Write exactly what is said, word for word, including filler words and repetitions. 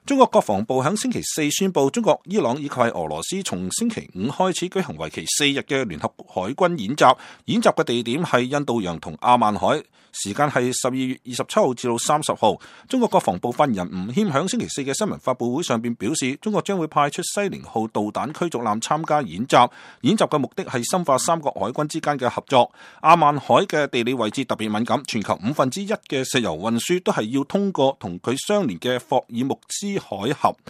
中國國防部喺星期四宣布，中國、伊朗以及俄羅斯從星期五開始舉行為期四日嘅聯合海軍演習。演習嘅地點係印度洋同阿曼海，時間係十二月二十七號至到三十號。中國國防部發言人吳謙喺星期四嘅新聞發佈會上邊表示，中國將會派出西寧號導彈驅逐艦參加演習。演習嘅目的係深化三國海軍之間嘅合作。阿曼海嘅地理位置特別敏感，全球五分之一嘅石油運輸都係要通過同佢相連嘅霍爾木茲海峽。